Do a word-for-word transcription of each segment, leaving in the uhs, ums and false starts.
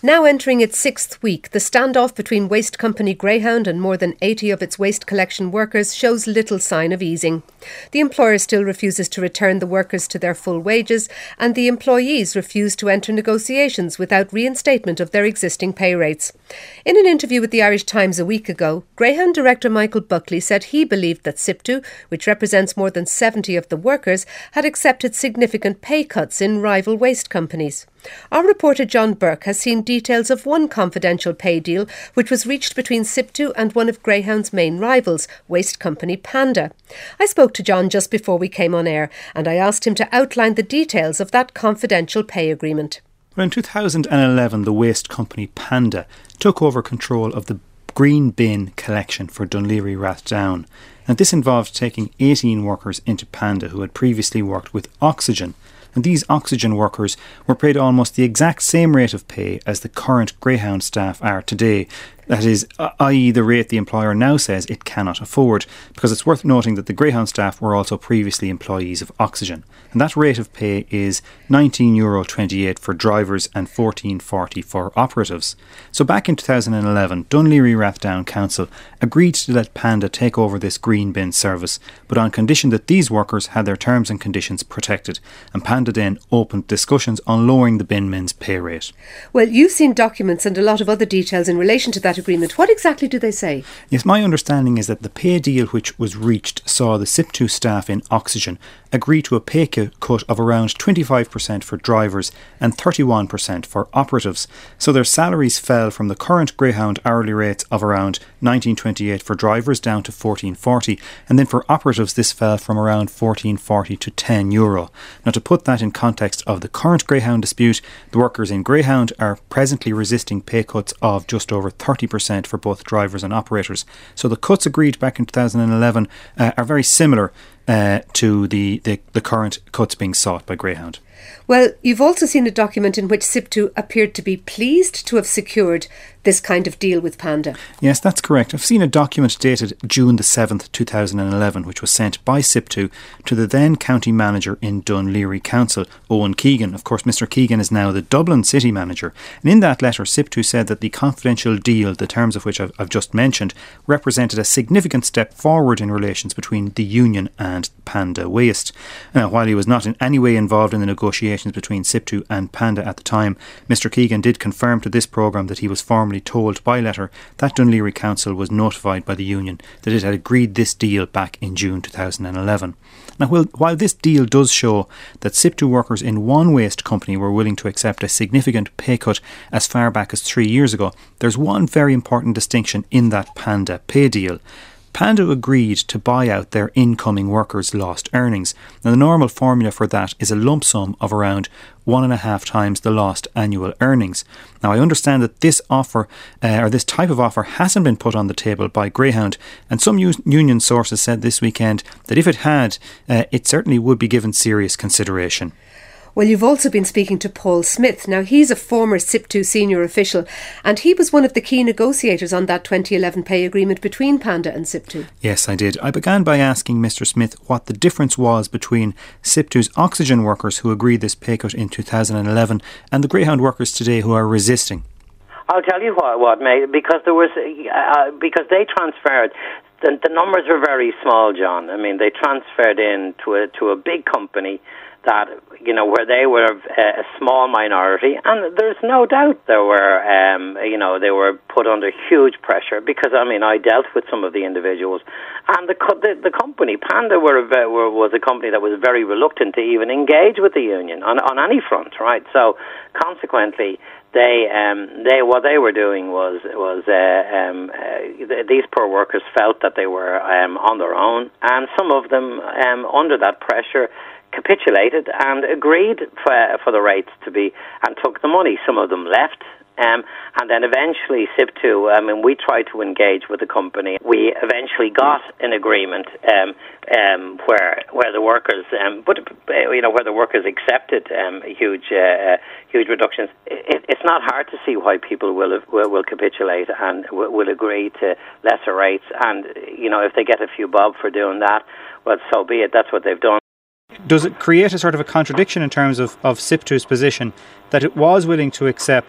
Now entering its sixth week, the standoff between waste company Greyhound and more than eighty of its waste collection workers shows little sign of easing. The employer still refuses to return the workers to their full wages, and the employees refuse to enter negotiations without reinstatement of their existing pay rates. In an interview with the Irish Times a week ago, Greyhound director Michael Buckley said he believed that SIPTU, which represents more than seventy of the workers, had accepted significant pay cuts in rival waste companies. Our reporter John Burke has seen details of one confidential pay deal which was reached between SIPTU and one of Greyhound's main rivals, waste company Panda. I spoke to John just before we came on air, and I asked him to outline the details of that confidential pay agreement. Well, in two thousand eleven, the waste company Panda took over control of the green bin collection for Dunleary Rathdown. And this involved taking eighteen workers into Panda who had previously worked with Oxygen. And these Oxygen workers were paid almost the exact same rate of pay as the current Greyhound staff are today. That is, that is the rate the employer now says it cannot afford, because it's worth noting that the Greyhound staff were also previously employees of Oxygen. And that rate of pay is nineteen euro twenty-eight for drivers and fourteen forty for operatives. So back in two thousand eleven, Dunleary Rathdown Council agreed to let Panda take over this green bin service, but on condition that these workers had their terms and conditions protected. And Panda then opened discussions on lowering the bin men's pay rate. Well, you've seen documents and a lot of other details in relation to that agreement. What exactly do they say? Yes, my understanding is that the pay deal which was reached saw the SIPTU staff in Oxygen agree to a pay cut of around twenty-five percent for drivers and thirty-one percent for operatives. So their salaries fell from the current Greyhound hourly rates of around nineteen twenty-eight for drivers down to fourteen forty, and then for operatives this fell from around fourteen forty to ten euro. Now, to put that in context of the current Greyhound dispute, the workers in Greyhound are presently resisting pay cuts of just over thirty percent for both drivers and operators. So the cuts agreed back in two thousand eleven uh, are very similar uh, to the, the, the current cuts being sought by Greyhound. Well, you've also seen a document in which SIPTU appeared to be pleased to have secured this kind of deal with Panda. Yes, that's correct. I've seen a document dated June the seventh, two thousand eleven, which was sent by SIPTU to the then county manager in Dunleary Council, Owen Keegan. Of course, Mister Keegan is now the Dublin city manager. And in that letter, SIPTU said that the confidential deal, the terms of which I've, I've just mentioned, represented a significant step forward in relations between the union and Panda Waste. Now, while he was not in any way involved in the negotiations between SIPTU and Panda at the time, Mister Keegan did confirm to this programme that he was formally told by letter that Dunleary Council was notified by the union that it had agreed this deal back in June two thousand eleven. Now, while this deal does show that SIPTU workers in one waste company were willing to accept a significant pay cut as far back as three years ago, there's one very important distinction in that Panda pay deal. Panda agreed to buy out their incoming workers' lost earnings. Now, the normal formula for that is a lump sum of around one and a half times the lost annual earnings. Now, I understand that this offer, uh, or this type of offer, hasn't been put on the table by Greyhound, and some u- union sources said this weekend that if it had, uh, it certainly would be given serious consideration. Well, you've also been speaking to Paul Smith. Now, he's a former SIPTU senior official, and he was one of the key negotiators on that twenty eleven pay agreement between Panda and SIPTU. Yes, I did. I began by asking Mister Smith what the difference was between SIPTU's Oxygen workers who agreed this pay cut in two thousand eleven and the Greyhound workers today who are resisting. I'll tell you what, what mate, because there was, uh, because they transferred. The, the numbers were very small, John. I mean, they transferred in to a to a big company that, you know, where they were a small minority, and there's no doubt there were, um, you know, they were put under huge pressure because, I mean, I dealt with some of the individuals, and the the, the company, Panda, were, were was a company that was very reluctant to even engage with the union on on any front, right? So, consequently, They, um, they, what they were doing was was uh, um, uh, th- these poor workers felt that they were um, on their own, and some of them, um, under that pressure, capitulated and agreed for, for the rates to be, and took the money. Some of them left. Um, and then eventually SIPTU, I mean, we tried to engage with the company. We eventually got an agreement um, um, where where the workers, um, but you know, where the workers accepted um, huge uh, huge reductions. It, it's not hard to see why people will will, will capitulate and will, will agree to lesser rates. And you know, if they get a few bob for doing that, well, so be it. That's what they've done. Does it create a sort of a contradiction in terms of, of SIPTU's position that it was willing to accept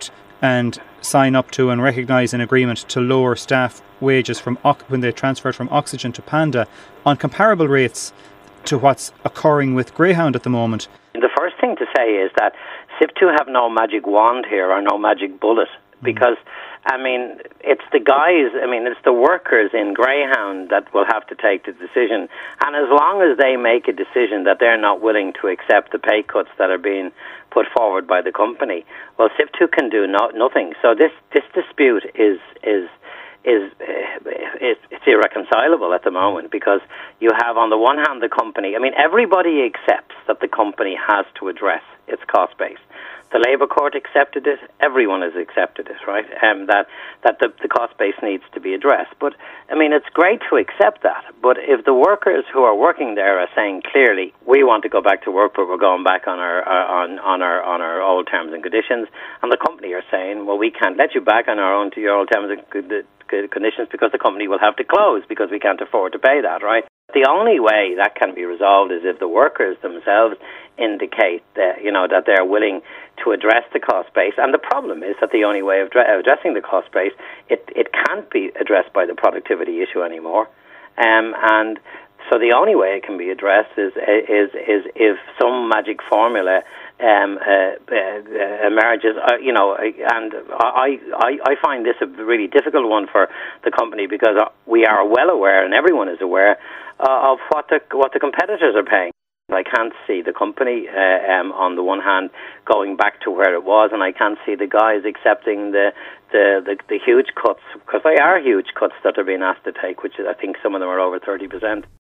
and sign up to and recognise an agreement to lower staff wages from when they transferred from Oxygen to Panda on comparable rates to what's occurring with Greyhound at the moment. The first thing to say is that S I P two have no magic wand here or no magic bullet, because I mean, it's the guys, I mean, it's the workers in Greyhound that will have to take the decision. And as long as they make a decision that they're not willing to accept the pay cuts that are being put forward by the company, well, S I P two can do no, nothing. So this, this dispute is is is uh, it, it's irreconcilable at the moment, because you have on the one hand the company, I mean, everybody accepts that the company has to address its cost base. The Labour Court accepted it. Everyone has accepted it, right? Um, that that the, the cost base needs to be addressed. But I mean, it's great to accept that. But if the workers who are working there are saying clearly, we want to go back to work, but we're going back on our, our on on our on our old terms and conditions, and the company are saying, well, we can't let you back on our own to your old terms and conditions because the company will have to close because we can't afford to pay that, right? The only way that can be resolved is if the workers themselves indicate that, you know, that they're willing to address the cost base. And the problem is that the only way of dre- addressing the cost base, it, it can't be addressed by the productivity issue anymore. Um, and so the only way it can be addressed is is is if some magic formula um, uh, uh, emerges. Uh, you know, and I, I I find this a really difficult one for the company, because we are well aware, and everyone is aware, uh, of what the what the competitors are paying. I can't see the company, uh, um, on the one hand, going back to where it was, and I can't see the guys accepting the the, the, the huge cuts, because they are huge cuts that they're being asked to take, which is, I think some of them are over thirty percent.